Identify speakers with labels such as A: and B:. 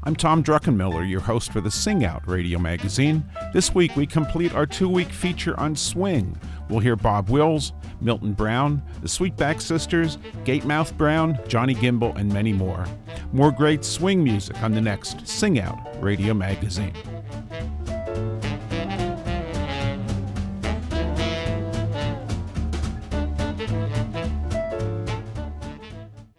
A: I'm Tom Druckenmiller, your host for the Sing Out radio magazine. This week we complete our 2-week feature on swing. We'll hear Bob Wills, Milton Brown, the Sweetback Sisters, Gatemouth Brown, Johnny Gimbel, and many more. More great swing music on the next Sing Out radio magazine.